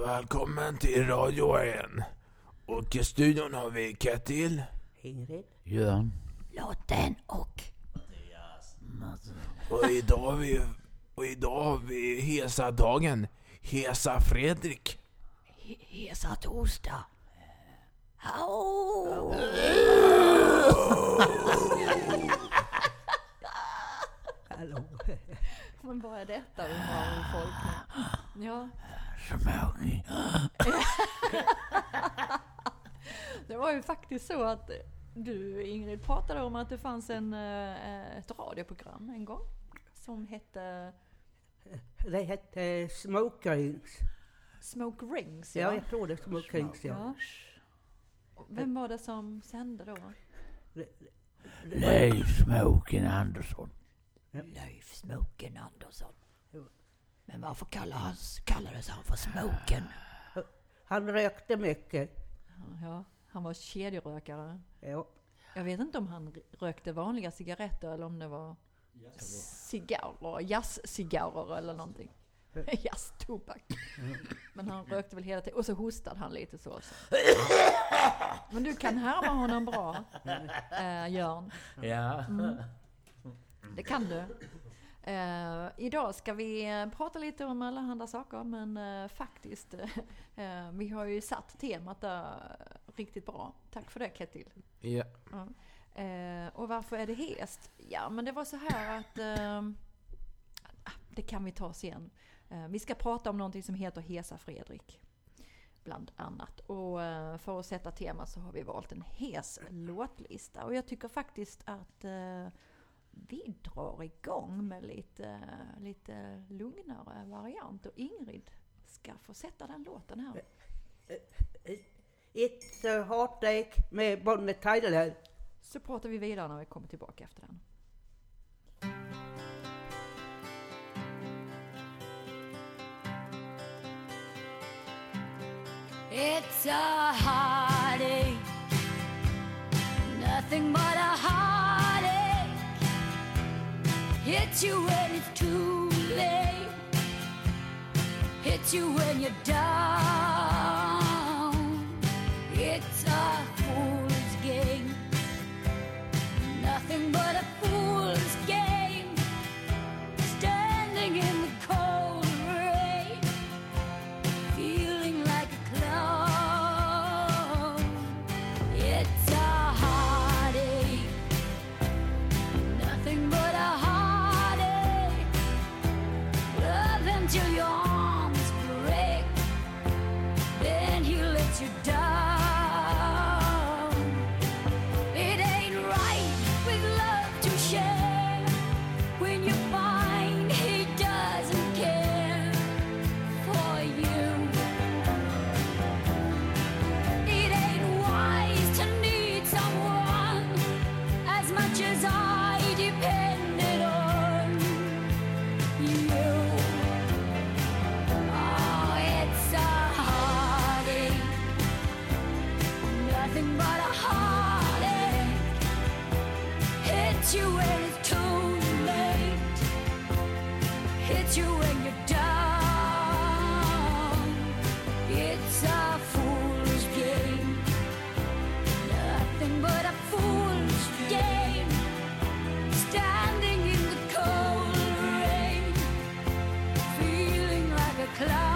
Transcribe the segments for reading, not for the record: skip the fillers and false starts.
Välkommen till Radio 1. Och i studion har vi Ketil, Ingrid, Jörn, Lotten och Mattias. Och idag har vi hesa dagen. Hesa Fredrik. hesa torsdag. Hallå. Men vad är detta, undrar folk? Ja. Smoking. Det var ju faktiskt så att du, Ingrid, pratade om att det fanns ett radioprogram en gång som hette... Det hette Smoke Rings. Smoke Rings, Ja, jag tror det är Smoke Rings, ja. Vem var det som sände då? Leif Smoken Andersson. Leif Smoken Andersson. Men varför kallades han för Smoken? Han rökte mycket. Ja, han var kedjerökare. Ja. Jag vet inte om han rökte vanliga cigaretter eller om det var cigarrer, jazzcigarrer eller någonting. Jazztobak. Men han rökte väl hela tiden. Och så hostade han lite så. Men du kan härma honom bra, Jörn. Ja. Det kan du. Idag ska vi prata lite om alla andra saker, men faktiskt vi har ju satt temat där riktigt bra. Tack för det, Ketil. Ja. Och varför är det hest? Ja, men det var så här att det kan vi ta sen. Vi ska prata om någonting som heter Hesa Fredrik, bland annat. Och för att sätta tema så har vi valt en hes låtlista. Och jag tycker faktiskt att vi drar igång med lite lugnare variant. Och Ingrid ska få sätta den låten här. It's a Heartache med Bonnie Tyler. Så pratar vi vidare när vi kommer tillbaka efter den. It's a heartache, nothing but a heartache. Hits you when it's too late, hits you when you're down. It's a fool's game, nothing but a fool's game. Standing in the cold rain, feeling like a clown. It's a heartache, nothing but a heartache. Love until your arms break, then he lets you down. It ain't right with love to share when you find he doesn't care for you. It ain't wise to need someone as much as I depended on you. Oh, it's a heartache, nothing but a heartache. Hits you when it's too late, hits you when you're down. It's a fool's game, nothing but a fool's game. Standing in the cold rain, feeling like a clown.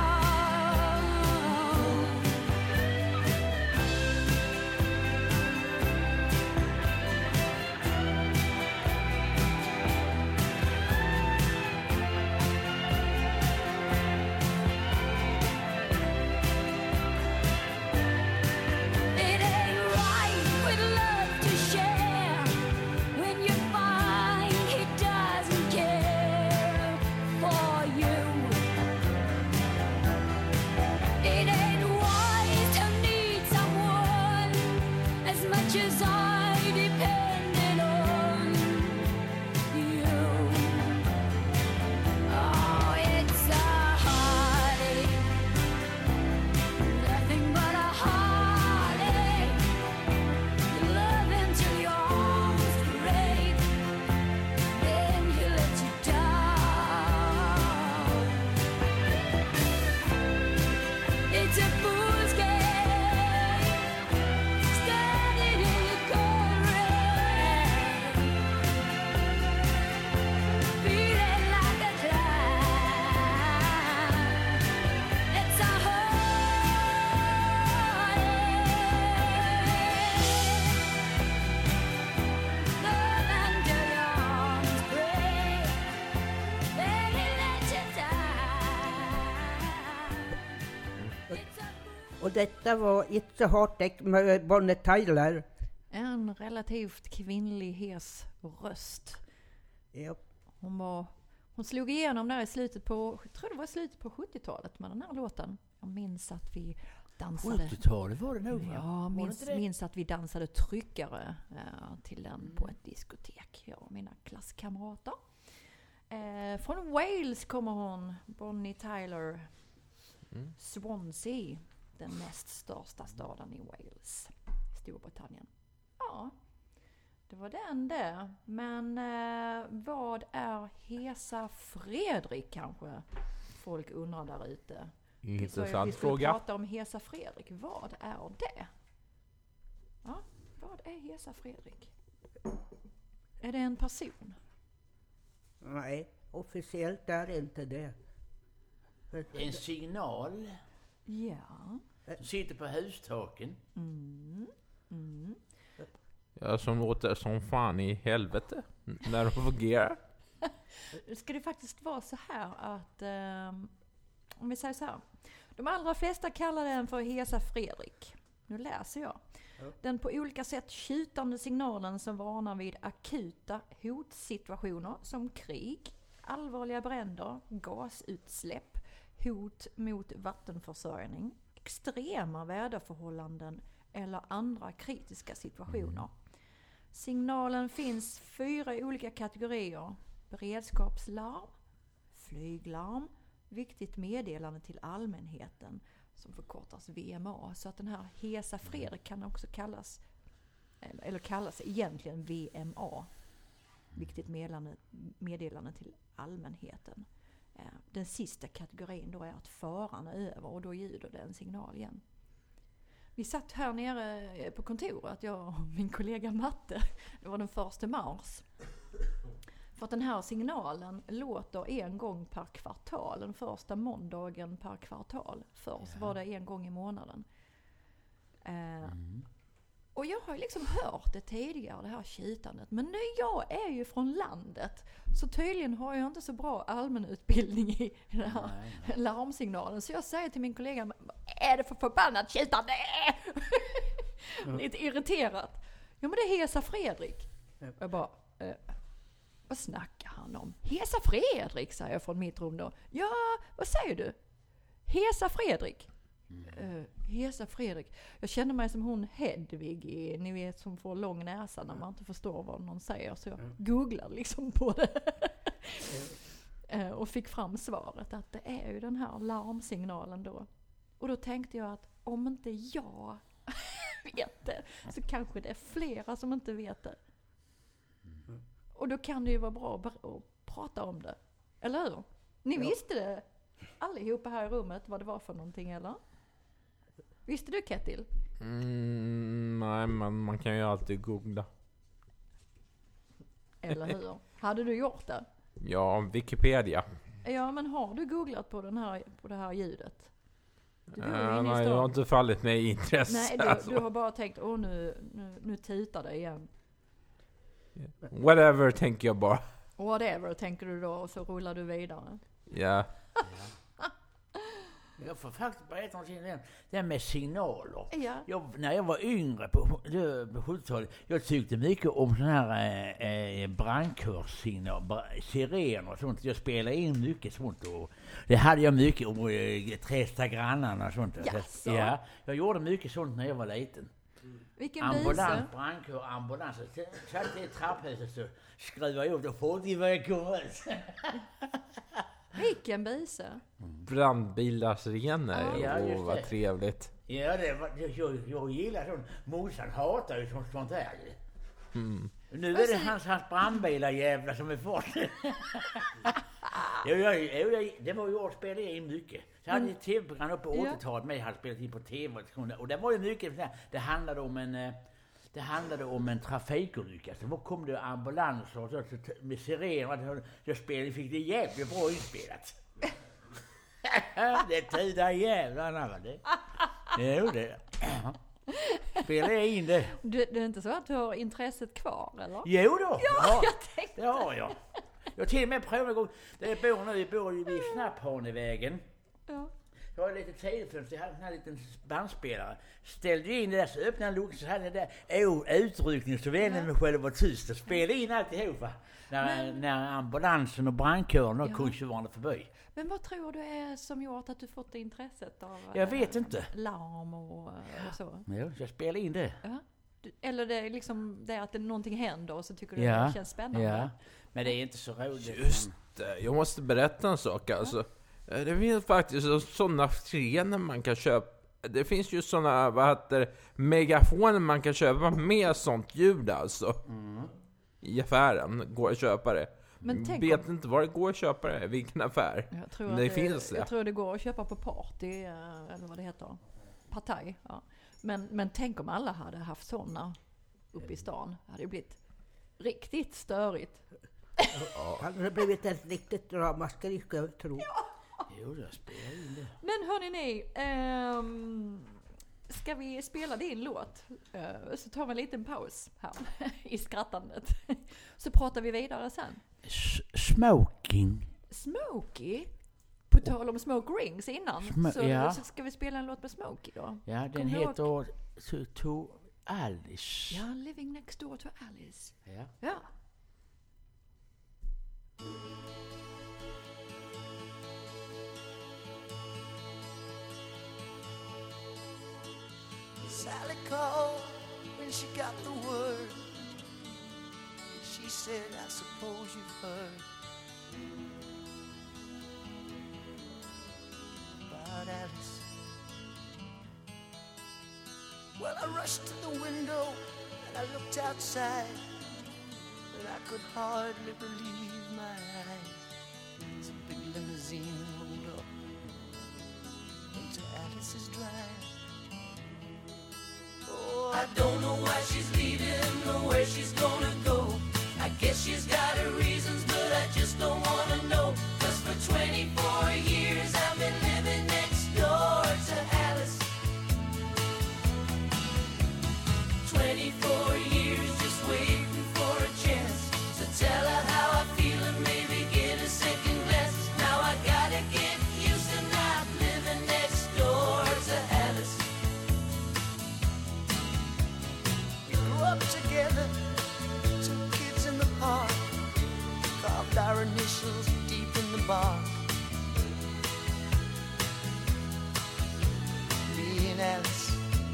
Och detta var It's a Heartache med Bonnie Tyler. En relativt kvinnlig hes röst. Ja. Hon slog igenom där i slutet på, jag tror det var i slutet på 70-talet med den här låten. Jag minns att vi dansade. 70-talet var det nog, va? Ja, minns att vi dansade tryckare till den på ett diskotek. Jag och mina klasskamrater. Från Wales kommer hon, Bonnie Tyler. Swansea, den näst största staden i Wales, Storbritannien. Ja, det var den där. Men vad är Hesa Fredrik kanske? Folk undrar där ute. Intressant vi skulle fråga. prata om Hesa Fredrik. Vad är det? Ja, vad är Hesa Fredrik? Är det en person? Nej, officiellt är det inte det. En signal Ja. som sitter på hustaken. Ja, som låter som fan i helvete när de fungerar. Ska det faktiskt vara så här att, om vi säger så här. De allra flesta kallar den för Hesa Fredrik. Nu läser jag. Den på olika sätt tjutande signalen som varnar vid akuta hotsituationer som krig, allvarliga bränder, gasutsläpp, hot mot vattenförsörjning, extrema väderförhållanden eller andra kritiska situationer. Signalen finns 4 olika kategorier: beredskapslarm, flyglarm, viktigt meddelande till allmänheten som förkortas VMA. Så att den här Hesa Fredrik kan också kallas, eller kallas egentligen VMA, viktigt meddelande till allmänheten. Den sista kategorin då är att faran är över och då ljuder det en signal igen. Vi satt här nere på kontoret, jag och min kollega Matte. Det var den 1 mars. För att den här signalen låter en gång per kvartal. Den första måndagen per kvartal. Först var det en gång i månaden. Och jag har ju liksom hört det tidigare, det här kitandet. Men nu jag är ju från landet. Så tydligen har jag inte så bra allmänutbildning i den här larmsignalen. Så jag säger till min kollega, vad är det för förbannat kitande? Lite irriterat. Ja, men det är Hesa Fredrik. Jag bara, vad snackar han om? Hesa Fredrik, säger jag från mitt rum då. Ja, vad säger du? Hesa Fredrik. Hesa Fredrik. Jag känner mig som hon Hedvig i, ni vet, som får lång näsa när man inte förstår vad någon säger. Så jag googlade liksom på det. Och fick fram svaret att det är ju den här larmsignalen då. Och då tänkte jag att om inte jag vet det så kanske det är flera som inte vet det. Och då kan det ju vara bra att prata om det. Eller hur? Ni visste det allihopa här i rummet vad det var för någonting, eller? Visste du, Ketil? Nej, men man kan ju alltid googla. Eller hur? Hade du gjort det? Ja, Wikipedia. Ja, men har du googlat på det här ljudet? Nej, jag har inte fallit mig i intresse. Nej, du har bara tänkt, nu tutar det igen. Whatever, tänker jag bara. Whatever, tänker du då, och så rullar du vidare. Ja. Jag får faktiskt berätta någonting om det med signaler. Ja. När jag var yngre på 70-talet, jag tyckte mycket om sån här brandkårssignaler, sirener och sånt. Jag spelade in mycket sånt och det hade jag mycket om Trästa grannarna och sånt. Jaså. Ja, jag gjorde mycket sånt när jag var liten. Vilken Ambulans, brandkår, ambulans. Satt i trapphuset så skruvade jag upp och folk i vägen. Vilken bise? Brandbilarsirener. Ja, just Vad det. trevligt. Ja, jag gillar sånt. Morsan hatar ju sånt där. Nu är det hans brandbilar jävlar som är fort. Det var ju jag spelade in mycket. Så hade ett tv-program uppe på 80-talet med. Jag hade spelat in på tv. Och det var ju mycket. Det handlade om en trafikolycka. Så kom det ambulanser och så med sirener. Jag fick det jävligt bra inspelat. Det tudar jävlarna, va det? Jo, det. Spelar jag in det. Det är inte så att du har intresset kvar, eller? Jo då. Ja, jag tänkte. Det har jag. Jag till och med prövat en gång. Jag bor vid Snapphanevägen. Ja. Jag har lite telefönster, jag hade en här liten bandspelare. Ställde in det där så öppnade luckan så hade jag där utryckning så vände mig själv var tyst och spelade in alltihop va. När ambulansen och brandkåren och kungsvarande förbi. Men vad tror du är som gjort att du fått det intresset av Jag vet inte. larm och så? Ja, jag spelade in det. Ja. Eller det är liksom det att någonting händer och så tycker du det känns spännande. Ja, men det är inte så roligt. Just det, jag måste berätta en sak alltså. Det finns faktiskt sådana scener man kan köpa. Det finns ju sådana, megafoner man kan köpa med sånt ljud alltså. I affären går att köpa det. Men vet inte var det går att köpa det, vilken affär. Jag tror det finns det. Jag tror det går att köpa på Party, eller vad det heter. Partaj, ja. Men tänk om alla hade haft sådana uppe i stan. Det hade ju blivit riktigt störigt. Hade det blivit ett riktigt ramaskri, ska jag tro. Jo, jag spelar in det. Men hörni ni, ska vi spela din låt? Så tar vi en liten paus här i skrattandet. Så pratar vi vidare sen. Smoking. Smokey? På tal om Smoke Rings innan. Så ska vi spela en låt med Smokey då? Ja, den heter To Alice. Ja, Living Next Door to Alice. Ja. Sally called when she got the word. She said, I suppose you've heard about Alice. Well, I rushed to the window and I looked outside, but I could hardly believe my eyes. As a big limousine rolled up into Alice's drive. Oh, I don't know why she's leaving or where she's gonna go. I guess she's got her reasons, but I just don't wanna know. 'Cause for 24 years I've been living next door to Alice. 24 years just waiting for a chance to tell her how I feel and maybe get a second glance. Now I gotta get used to not living next door to Alice. We grew up together, two kids in the park, carved our initials deep in the bark. Me and Alice.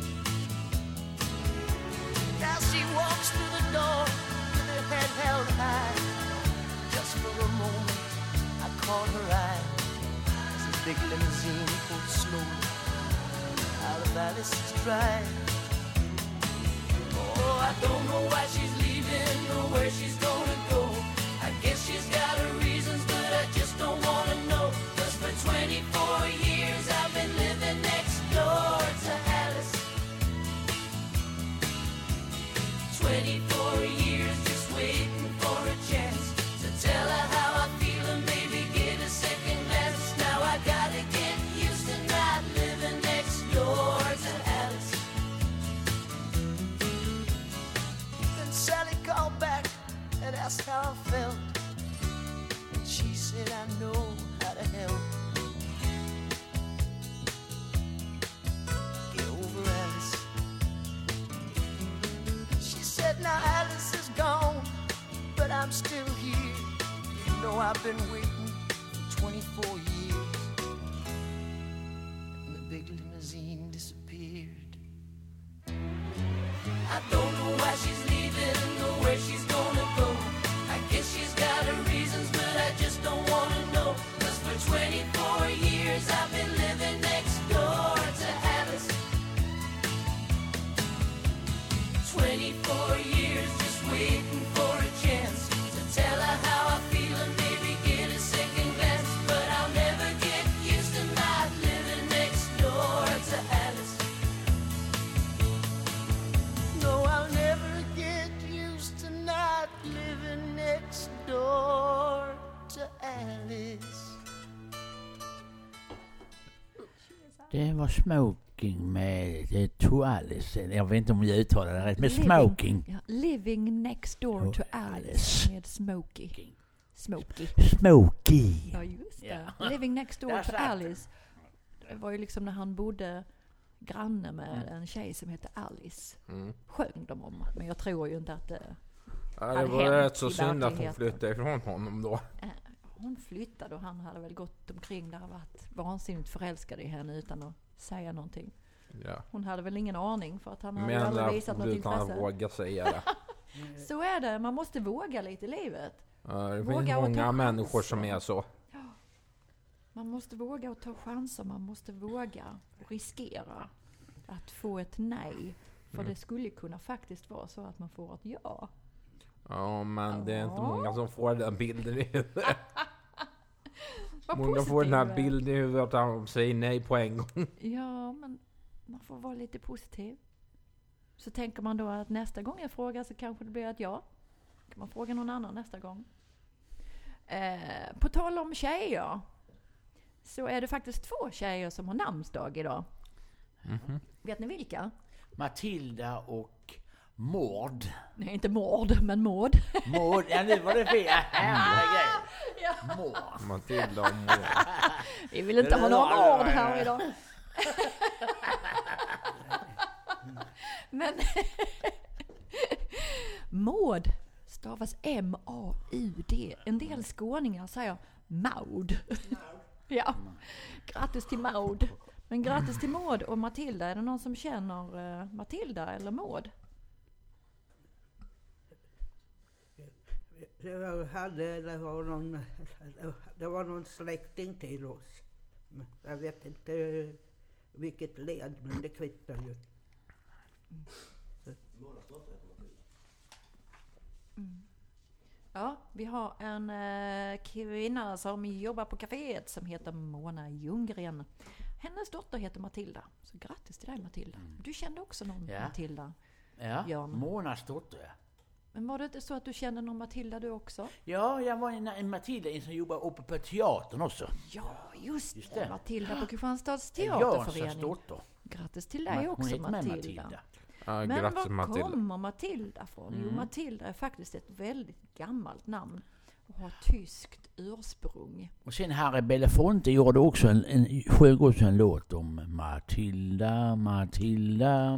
Now she walks through the door with her head held high. Just for a moment I caught her eye as the big limousine pulled slowly out of Alice's drive. Oh, I don't know why she's leaving or where she's gonna go. I guess she's got her reasons, but I just don't wanna know. 'Cause for 24 years I've been living next door to Alice. 24 years just waiting for a chance to tell her how I feel and maybe get a second glance. Now I gotta get used to not living next door to Alice. Then Sally called back and asked how I felt, and she said I know how to help. Get over Alice. She said now Alice is gone, but I'm still here. You know I've been waiting for 24 years. And the big limousine disappeared. I don't know why she's leaving or where she's gonna go. I guess she's got her reasons, but I just don't wanna know. 'Cause for 24 years I've been living next door to Alice. 24 years just waiting for a chance to tell her how I feel and maybe get a second glance. But I'll never get used to not living next door to Alice. No, I'll never get used to not living next door to Alice. Det var Smoking med To Alice. Jag vet inte om jag uttalar det rätt. Men Smoking. Ja, Living Next Door to Alice med Smokey. Smokey. Ja, just det. Ja. Living Next Door to Alice. Det var ju liksom när han bodde granne med en tjej som hette Alice. Sjöng de om. Men jag tror ju inte att det Det var rätt så synd att hon flyttade ifrån honom då. Hon flyttade och han hade väl gått omkring där och varit vansinnigt förälskad i henne utan att säga någonting. Ja. Hon hade väl ingen aning för att han hade Men aldrig visat något utan att intresse. våga säga det. Så är det, man måste våga lite i livet. Det Våga finns och ta många människor chanser. som är så. Man måste våga och ta chanser, man måste våga och riskera att få ett nej. För det skulle kunna faktiskt vara så att man får ett ja. Ja, men det är inte många som får den bilden i huvudet. Vad Många får den här positiv. bilden i huvudet att de säger nej på en gång. Ja, men man får vara lite positiv. Så tänker man då att nästa gång jag frågar så kanske det blir ett ja. Kan man fråga någon annan nästa gång. På tal om tjejer. Så är det faktiskt 2 tjejer som har namnsdag idag. Vet ni vilka? Matilda och Maud. Nej, inte Mord, men Maud. Maud, ja nu var det fel. Härliga Ja. grejer. Maud. Matilda och Maud. Vi vill inte ha någon Mord här idag. Men Maud stavas M-A-U-D. En del skåningar säger Maud. Ja, grattis till Maud. Men grattis till Maud och Matilda. Är det någon som känner Matilda eller Maud? Det var någon släkting till oss. Jag vet inte vilket led, men det kvittar ju. Ja, vi har en kvinna som jobbar på kaféet som heter Mona Ljunggren. Hennes dotter heter Matilda. Så grattis till dig, Matilda. Du kände också någon Matilda. Ja, Jörn. Monas dotter. Men var det inte så att du kände någon Matilda du också? Ja, jag var en Matilda som jobbar uppe på teatern också. Ja, just Just det. det. Matilda på Kristianstads Jansens teaterförening. dotter. Grattis till dig Hon också, heter med Matilda. Ja, Men grattis var Matilda. kommer Matilda från? Jo, Matilda är faktiskt ett väldigt gammalt namn och har tyskt ursprung. Och sen Harry Belafonte gjorde också sjöng också en låt om Matilda. Matilda.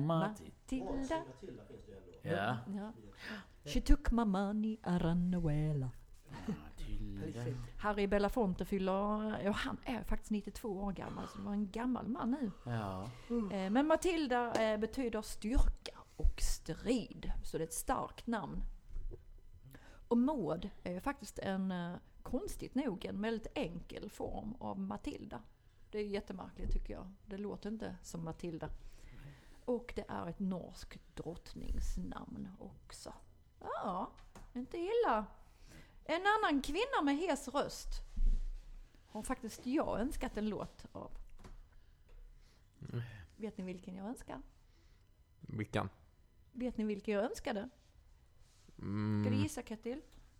Ja. Ja. She took my money, I ran away. Matilda. Harry Belafonte fyller, han är faktiskt 92 år gammal, så det var en gammal man nu. Ja. Men Matilda betyder styrka och strid, så det är ett starkt namn. Och Maud är faktiskt konstigt nog en väldigt enkel form av Matilda. Det är jättemärkligt tycker jag. Det låter inte som Matilda. Och det är ett norskt drottningsnamn också. Ja, inte illa. En annan kvinna med hes röst har faktiskt jag önskat en låt av. Vet ni vilken jag önskar? Vilken? Vet ni vilken jag önskade? Ska du gissa, Ketil?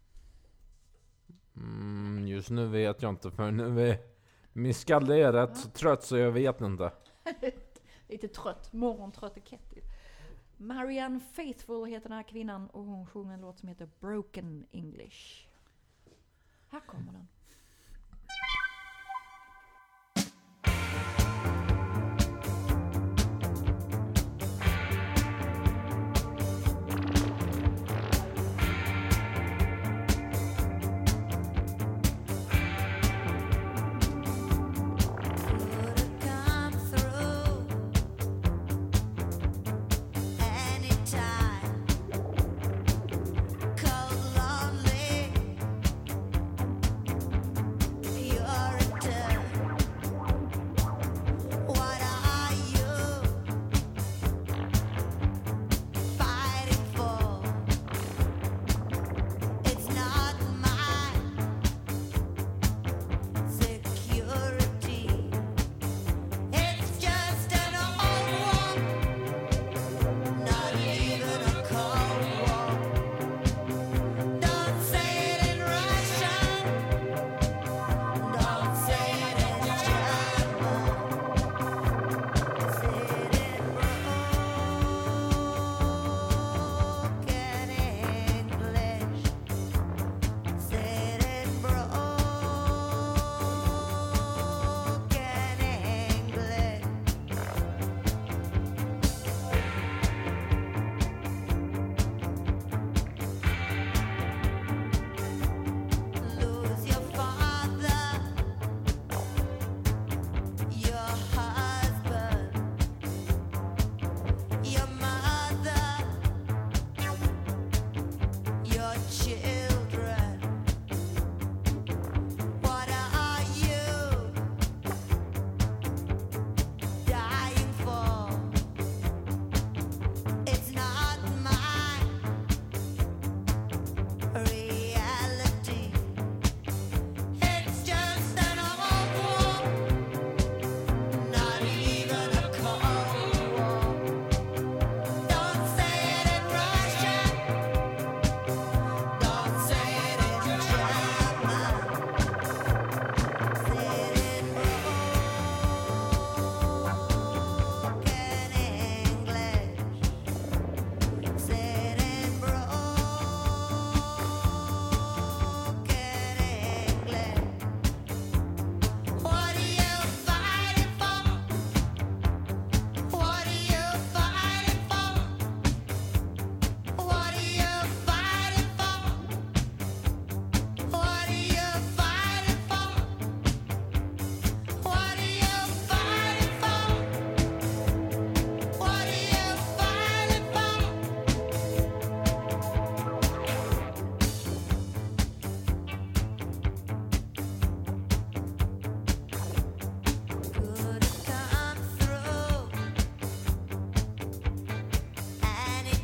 Just nu vet jag inte, för nu är min skalle är rätt så trött så jag vet inte. Lite trött, morgontrött är Ketil. Marianne Faithfull heter den här kvinnan och hon sjunger en låt som heter Broken English. Här kommer den. Come through anytime. Cold, lonely.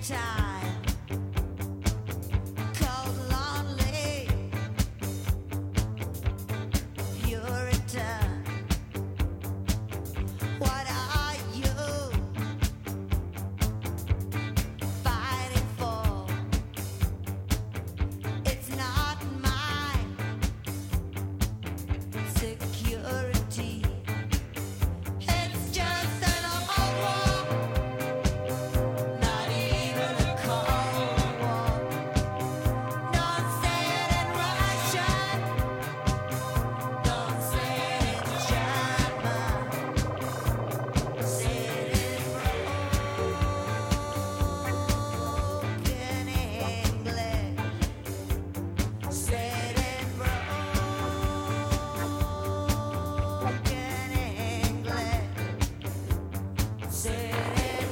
time. Cold, lonely Puritan. What are you fighting for? It's not my security. It's just an old war, not even a cold war. Don't say it in Russian, don't say it in German, say it in broken English, say it in broken English, say it in broken English, say it in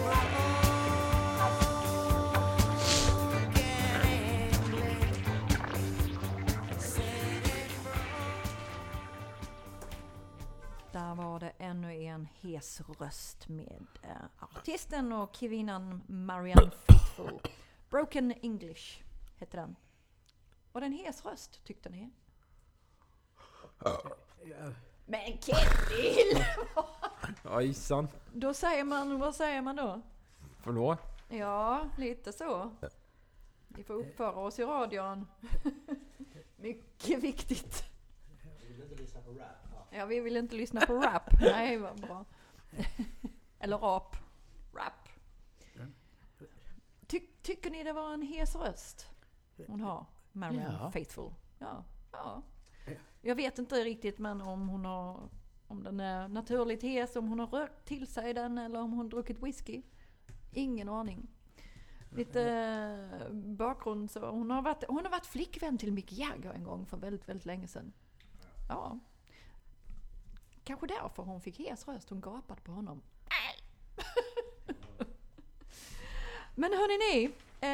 Där var det ännu en hes röst med artisten och kvinnan Marianne Faithfull. Broken English hette den. Och den hes röst tyckte ni? Ja. Men Ketil! Ja, issan. Då säger man, vad säger man då? Förlåt? Ja, lite så. Vi får uppföra oss i radion. Mycket viktigt. Ja, vi vill inte lyssna på rap. Nej, vad bra. Eller rap. Rap. Tycker ni det var en hes röst hon har? Marianne Faithfull. Ja. Jag vet inte riktigt, men om den är naturligt hes, om hon har rökt till sig den eller om hon druckit whisky. Ingen aning. Lite bakgrund så. Hon har varit flickvän till Mick Jagger en gång för väldigt, väldigt länge sedan. Ja. Kanske därför hon fick hes röst. Hon gapade på honom. Men hörni ni,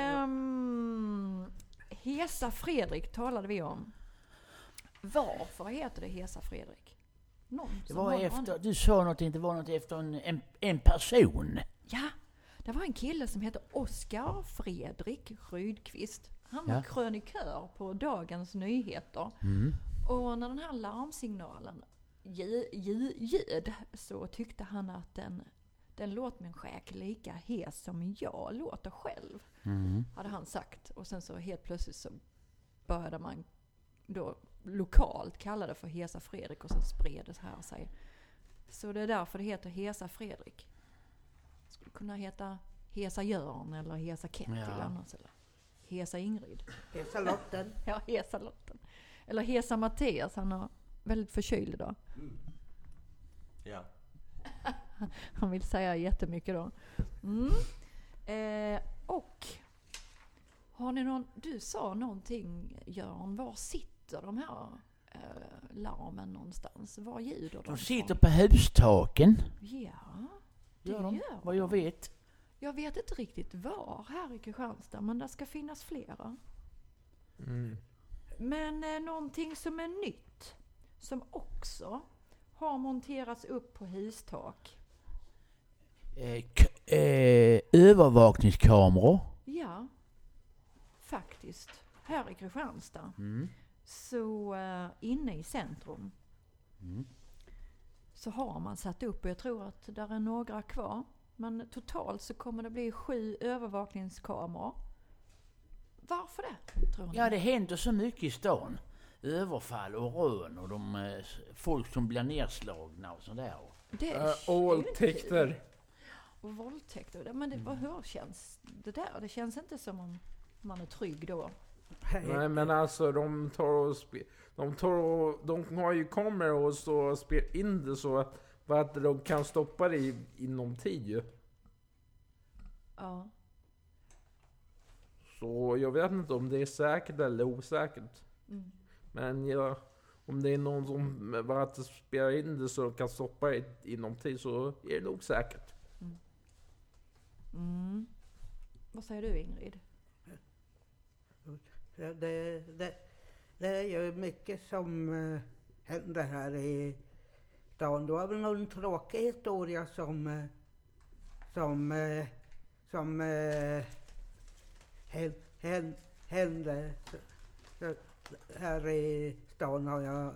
Hesa Fredrik talade vi om. Varför heter det Hesa Fredrik? Det var efter, du sa någonting, det var något efter en person. Ja, det var en kille som heter Oskar Fredrik Rydqvist. Han var krönikör på Dagens Nyheter. Och när den här larmsignalen ljud så tyckte han att den låt min skäk lika hes som jag låter själv. Hade han sagt. Och sen så helt plötsligt så började man då lokalt kalla det för Hesa Fredrik och så spred det här sig. Så det är därför det heter Hesa Fredrik. Skulle kunna heta Hesa Jörn eller Hesa Ketil annars, eller Hesa Ingrid. Hesa Lotten. Ja, Hesa Lotten. Eller Hesa Mattias, han har väldigt förkyld idag. Ja. Han vill säga jättemycket då. Och har ni du sa någonting, Jörn, var sitter de här larmen någonstans? Var ljuder de? De sitter på hustaken. Ja, det gör de. Gör vad jag vet. Jag vet inte riktigt var här i Kristianstad, men det ska finnas flera. Men någonting som är nytt, som också har monterats upp på hustak. Övervakningskameror. Ja, faktiskt. Här i Kristianstad. Så inne i centrum. Så har man satt upp, och jag tror att där är några kvar. Men totalt så kommer det bli 7 övervakningskameror. Varför det, tror ni? Ja, det händer så mycket i stan. Överfall och rån och folk som blir nedslagna och sådär. Och våldtäkter. Och våldtäkter. Men hur känns det där? Det känns inte som om man är trygg då. Nej, men alltså de har ju kameror och så spelar in det så att de kan stoppa det inom tid ju. Ja. Så jag vet inte om det är säkert eller osäkert. Men om det är någon som spelar in det så kan stoppa det inom tid, så är det nog säkert. Vad säger du, Ingrid? Det är ju mycket som händer här i stan. Det var väl någon tråkig historia som hände här i stan har jag...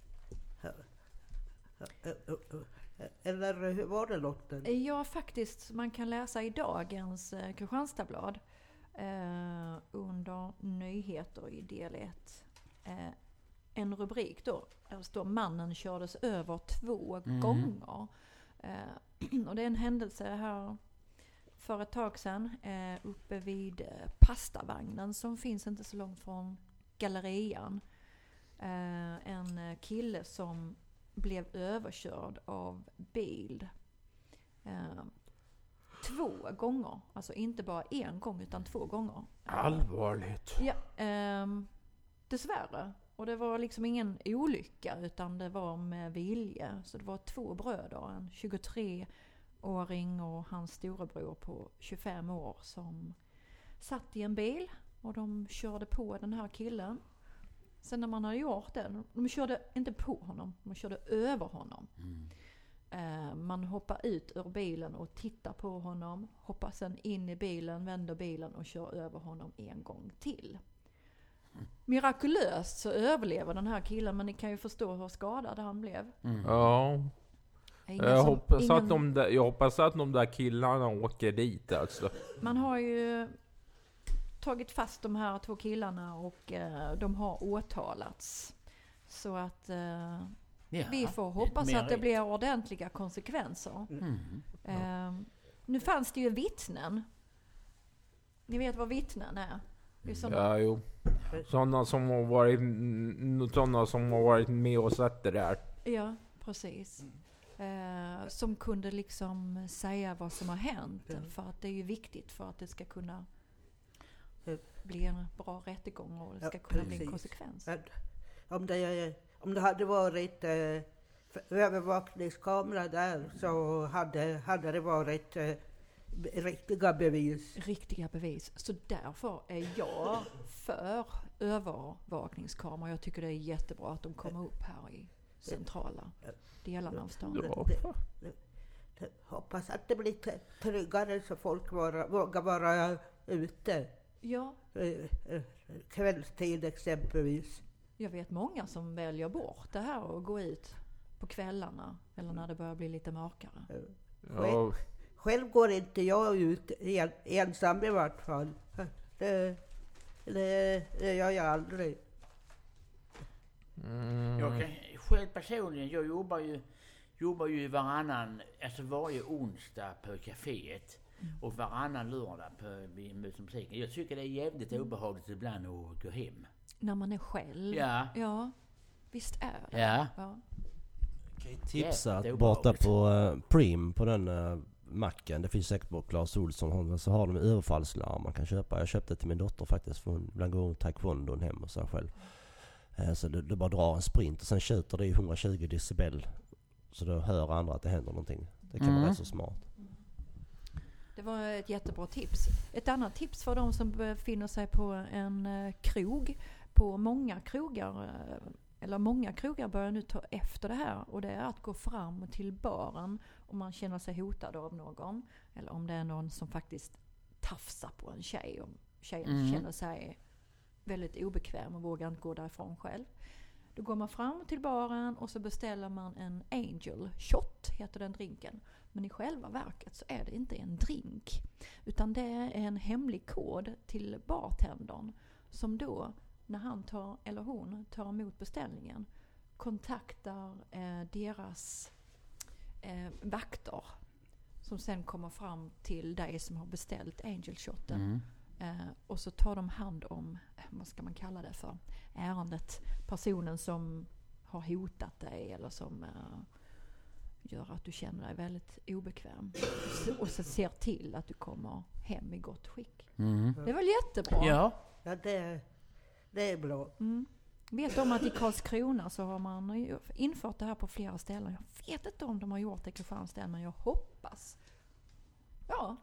Eller hur var det, Lotte? Ja, faktiskt. Man kan läsa i dagens Kristianstadsblad under nyheter i del 1. En rubrik då. Där står mannen kördes över 2 gånger. Och det är en händelse här för ett tag sedan uppe vid pastavagnen som finns inte så långt från gallerian. En kille som blev överkörd av bil 2 gånger. Alltså inte bara en gång utan 2 gånger. Allvarligt. Ja, dessvärre. Och det var liksom ingen olycka utan det var med vilje. Så det var 2 bröder, en 23-åring och hans storebror på 25 år som satt i en bil och de körde på den här killen. Sen när man hade gjort det, de körde inte på honom, de körde över honom. Man hoppar ut ur bilen och tittar på honom, hoppar sen in i bilen, vänder bilen och kör över honom en gång till. Mirakulöst så överlever den här killen, men ni kan ju förstå hur skadad han blev. Ja. Jag hoppas att de där killarna åker dit alltså. Man har ju tagit fast de här 2 killarna och de har åtalats. Så att vi får hoppas att det blir ordentliga konsekvenser. Nu fanns det ju vittnen. Ni vet vad vittnen är? Det är Ja, jo. Sådana som har varit med och sett det där. Ja, precis. Som kunde liksom säga vad som har hänt. För att det är ju viktigt för att det ska kunna bli en bra rättegång och det ska kunna bli en konsekvens. Om det hade varit övervakningskamera där så hade det varit riktiga bevis. Riktiga bevis. Så därför är jag för övervakningskamera. Jag tycker det är jättebra att de kommer upp här i centrala delarna av stan. Hoppas att det blir tryggare så folk vågar vara ute. Ja. Kvällstid exempelvis. Jag vet många som väljer bort det här och går ut på kvällarna eller när det börjar bli lite mörkare. Ja. Själv går inte jag ut ensam i vart fall. Det gör jag aldrig. Själv personligen, jag jobbar ju varannan, alltså varje onsdag på kaféet och varannan lördag på musiken. Jag tycker det är jävligt obehagligt ibland att gå hem. När man är själv? Ja, visst är det. Ja. Kan jag tipsa att borta på Prim på den macken, det finns säkert på Claes Olsson, så har de överfallslarm man kan köpa. Jag köpte till min dotter faktiskt, för hon ibland går taekwondo hem och så själv. Så det bara drar en sprint och sen skjuter det i 120 decibel. Så då hör andra att det händer någonting. Det kan vara rätt så smart. Det var ett jättebra tips. Ett annat tips för de som befinner sig på en krog. På många krogar börjar nu ta efter det här. Och det är att gå fram till baren om man känner sig hotad av någon. Eller om det är någon som faktiskt tafsar på en tjej. Om tjejen känner sig väldigt obekväm och vågar inte gå därifrån själv. Då går man fram till baren och så beställer man en Angel Shot, heter den drinken. Men i själva verket så är det inte en drink. Utan det är en hemlig kod till bartendern. Som då, när han eller hon tar emot beställningen, kontaktar deras vakter. Som sen kommer fram till dig som har beställt Angel Shoten. Och så tar de hand om, vad ska man kalla det för, ärendet. Personen som har hotat dig eller som gör att du känner dig väldigt obekväm. Och så ser till att du kommer hem i gott skick. Det är väl jättebra? Ja, det är bra. Vet om att i Karlskrona så har man infört det här på flera ställen. Jag vet inte om de har gjort det i Kristianstad, men jag hoppas. Ja.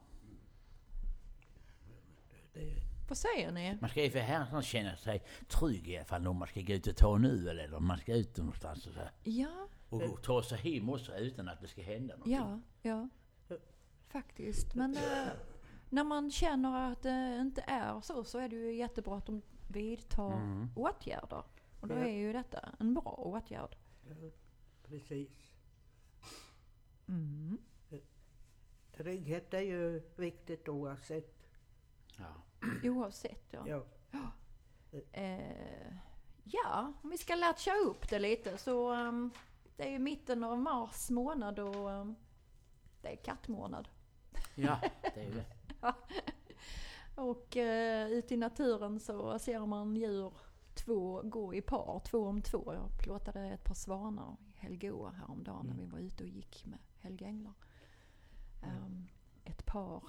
Vad säger ni? Man ska ju för här känna sig trygg i alla fall om man ska gå ut och ta nu eller om man ska ut någonstans och så. Ja. Och ta sig hem också utan att det ska hända någonting. Ja. Faktiskt. Men när man känner att det inte är så är det ju jättebra att de vidtar åtgärder. Och då är ju detta en bra åtgärd. Ja, precis. Mm. Trygghet är ju viktigt oavsett. Ja. Oavsett, ja. Ja. Ja, om vi ska latcha upp det lite så det är ju mitten av mars månad och det är kattmånad. Ja, det är ju det. Och ute i naturen så ser man djur gå i par, 2 om 2. Jag plåtade ett par svanar i Helgoa häromdagen när vi var ute och gick med helgänglar. Ett par.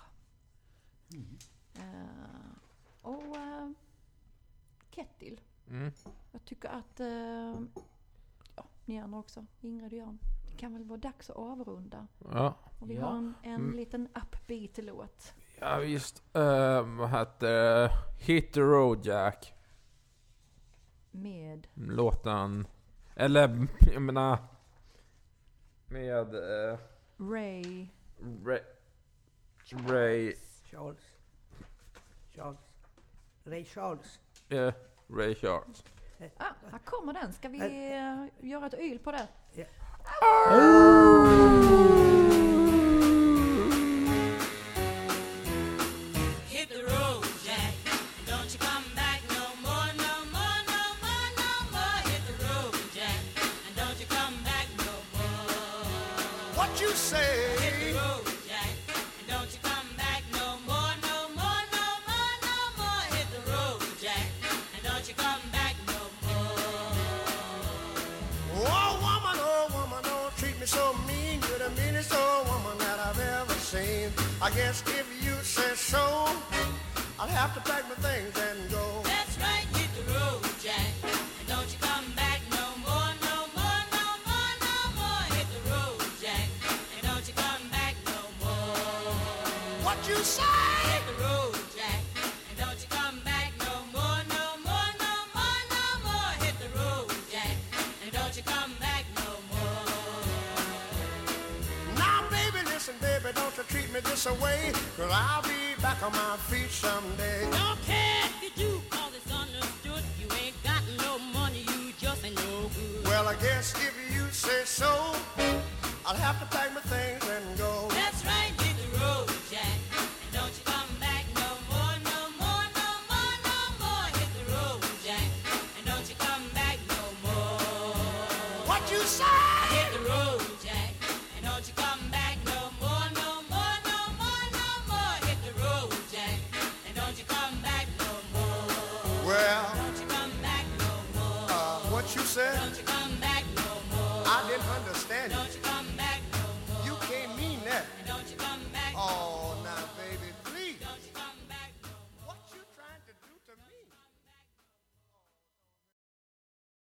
Och Kettil. Jag tycker att ni andra också, Ingrid och Jan, det kan väl vara dags att avrunda. Ja. Och vi har en liten upbeat låt. Ja visst. Vad heter Hit the Road Jack. Med låten. Eller jag menar. Med Ray Charles. Ray Charles. Ray Charles. Här kommer den. Ska vi göra ett yl på det? Ja. Hit the road, Jack. Don't you come back no more, no more, no more, no more. Hit the road, Jack. And don't you come back no more. What you say? Hit the road, Jack. And don't you come back no more, no more, no more, no more. Hit the road, Jack. And don't you come back no more. Oh woman, don't treat me so mean. You're the meanest old woman that I've ever seen. I guess if you say so, I'll have to pack my things and go. That's right, hit the road, Jack. And don't you come back no more, no more, no more, no more. Hit the road, Jack. And don't you come back no more. What you say? Hit the road, Jack. And don't you come back no more, no more, no more, no more. Hit the road, Jack. And don't you come back no more. Now baby, listen baby, don't you treat me this away, 'cause I'll be back on my feet someday. Don't care if you do, 'cause it's understood. You ain't got no money, you just ain't no good. Well, I guess if you say so, I'll have to pack my things and go. That's right, hit the road, Jack. And don't you come back no more, no more, no more, no more. Hit the road, Jack. And don't you come back no more. What you say? Hit the road, Jack. And don't you come back no more, no more, no more, no more. Hit the road, Jack. And don't you come back no more. Well, Don't you come back no more. what you said? Don't you come back no more. I didn't understand Don't you. you